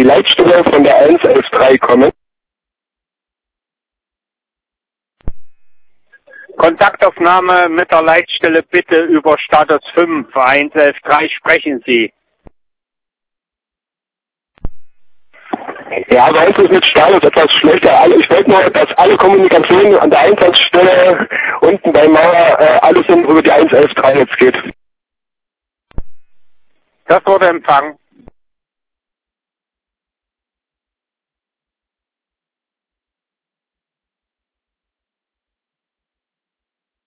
die Leitstelle von der 113 kommen. Kontaktaufnahme mit der Leitstelle bitte über Status 5, 113 sprechen Sie. Ja, bei uns ist mit Status etwas schlechter. Ich wollte nur, dass alle Kommunikationen an der Einsatzstelle unten bei Mauer alles über die 113 jetzt geht. Das wurde empfangen.